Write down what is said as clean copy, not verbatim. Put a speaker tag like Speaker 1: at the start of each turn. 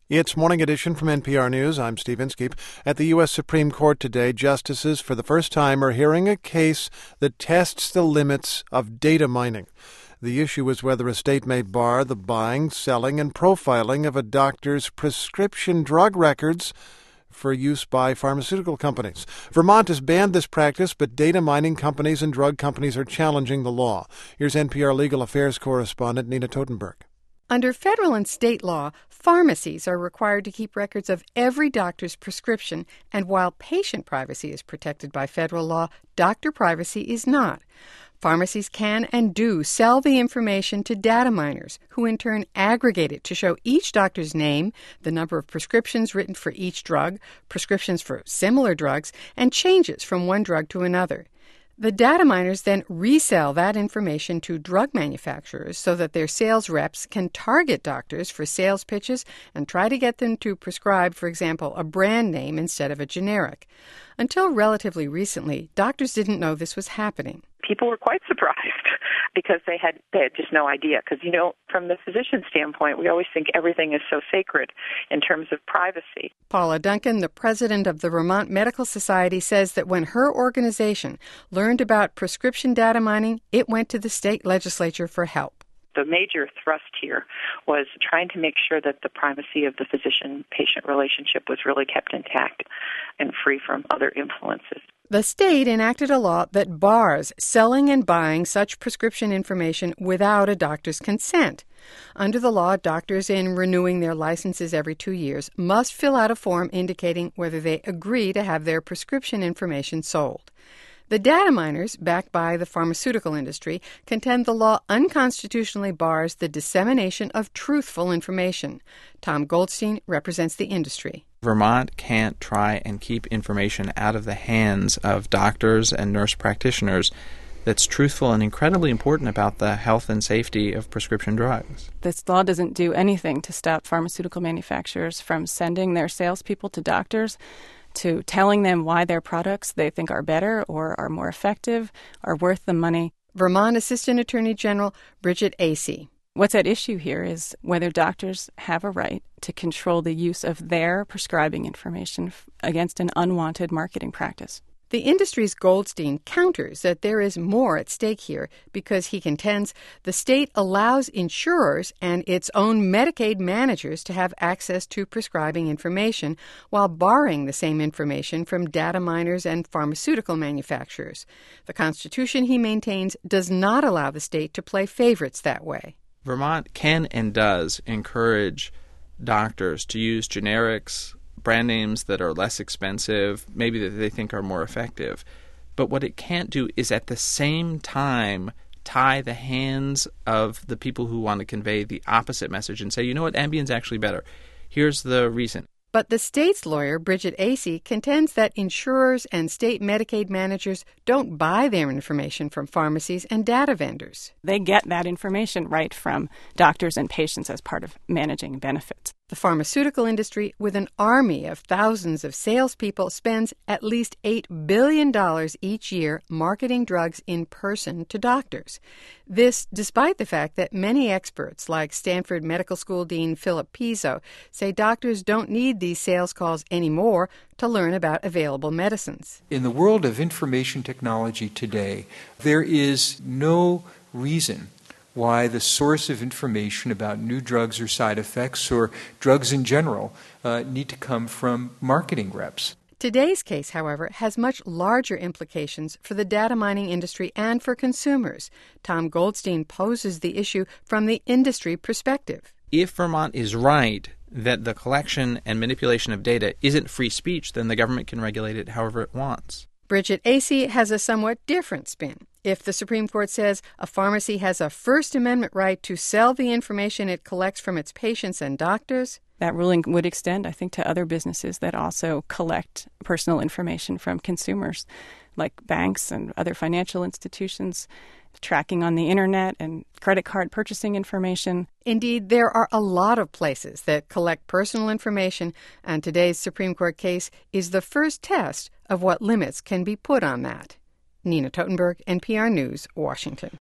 Speaker 1: It's Morning Edition from NPR News. I'm Steve Inskeep. At the U.S. Supreme Court today, justices for the first time are hearing a case that tests the limits of data mining. The issue is whether a state may bar the buying, selling, and profiling of a doctor's prescription drug records for use by pharmaceutical companies. Vermont has banned this practice, but data mining companies and drug companies are challenging the law. Here's NPR legal affairs correspondent Nina Totenberg.
Speaker 2: Under federal and state law, pharmacies are required to keep records of every doctor's prescription, and while patient privacy is protected by federal law, doctor privacy is not. Pharmacies can and do sell the information to data miners, who in turn aggregate it to show each doctor's name, the number of prescriptions written for each drug, prescriptions for similar drugs, and changes from one drug to another. The data miners then resell that information to drug manufacturers so that their sales reps can target doctors for sales pitches and try to get them to prescribe, for example, a brand name instead of a generic. Until relatively recently, doctors didn't know this was happening.
Speaker 3: People were quite surprised because they had just no idea. Because, from the physician standpoint, we always think everything is so sacred in terms of privacy.
Speaker 2: Paula Duncan, the president of the Vermont Medical Society, says that when her organization learned about prescription data mining, it went to the state legislature for help.
Speaker 3: The major thrust here was trying to make sure that the privacy of the physician-patient relationship was really kept intact and free from other influences.
Speaker 2: The state enacted a law that bars selling and buying such prescription information without a doctor's consent. Under the law, doctors, in renewing their licenses every 2 years, must fill out a form indicating whether they agree to have their prescription information sold. The data miners, backed by the pharmaceutical industry, contend the law unconstitutionally bars the dissemination of truthful information. Tom Goldstein represents the industry.
Speaker 4: Vermont can't try and keep information out of the hands of doctors and nurse practitioners that's truthful and incredibly important about the health and safety of prescription drugs.
Speaker 5: This law doesn't do anything to stop pharmaceutical manufacturers from sending their salespeople to doctors, to telling them why their products they think are better or are more effective, are worth the money.
Speaker 2: Vermont Assistant Attorney General Bridget Acey.
Speaker 5: What's at issue here is whether doctors have a right to control the use of their prescribing information against an unwanted marketing practice.
Speaker 2: The industry's Goldstein counters that there is more at stake here because he contends the state allows insurers and its own Medicaid managers to have access to prescribing information while barring the same information from data miners and pharmaceutical manufacturers. The Constitution, he maintains, does not allow the state to play favorites that way.
Speaker 4: Vermont can and does encourage doctors to use generics, brand names that are less expensive, maybe that they think are more effective. But what it can't do is at the same time tie the hands of the people who want to convey the opposite message and say, you know what, Ambien's actually better. Here's the reason.
Speaker 2: But the state's lawyer, Bridget Acey, contends that insurers and state Medicaid managers don't buy their information from pharmacies and data vendors.
Speaker 5: They get that information right from doctors and patients as part of managing benefits.
Speaker 2: The pharmaceutical industry, with an army of thousands of salespeople, spends at least $8 billion each year marketing drugs in person to doctors. This despite the fact that many experts, like Stanford Medical School Dean Philip Pizzo, say doctors don't need these sales calls anymore to learn about available medicines.
Speaker 6: In the world of information technology today, there is no reason why the source of information about new drugs or side effects or drugs in general need to come from marketing reps.
Speaker 2: Today's case, however, has much larger implications for the data mining industry and for consumers. Tom Goldstein poses the issue from the industry perspective.
Speaker 4: If Vermont is right that the collection and manipulation of data isn't free speech, then the government can regulate it however it wants.
Speaker 2: Bridget Acey has a somewhat different spin. If the Supreme Court says a pharmacy has a First Amendment right to sell the information it collects from its patients and doctors,
Speaker 5: that ruling would extend, I think, to other businesses that also collect personal information from consumers, like banks and other financial institutions, tracking on the internet and credit card purchasing information.
Speaker 2: Indeed, there are a lot of places that collect personal information, and today's Supreme Court case is the first test of what limits can be put on that. Nina Totenberg, NPR News, Washington.